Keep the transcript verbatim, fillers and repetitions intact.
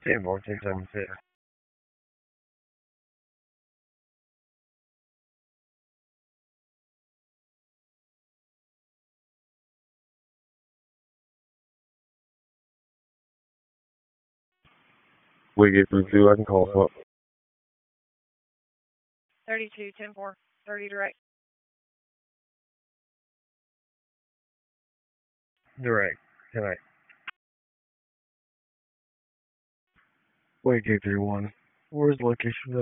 ten more, ten seven six. We get through two, I can call up. thirty-two, ten four, thirty direct. Direct, tonight. We get through one. Where's the location?